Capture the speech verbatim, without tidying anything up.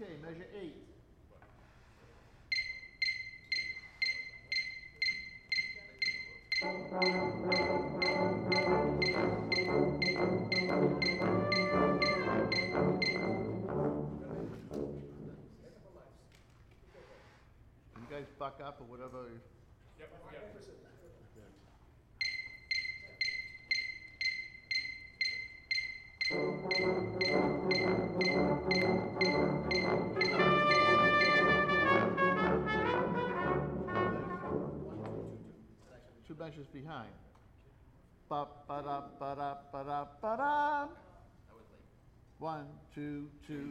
Okay, measure eight. You guys buck up or whatever. Two measures behind. Ba ba da ba da ba da ba da. One, two, two.